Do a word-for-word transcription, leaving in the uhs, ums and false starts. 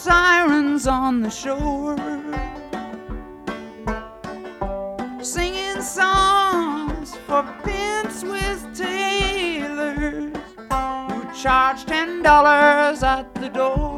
sirens on the shore, singing songs for pence with tailors who charge ten dollars at the door.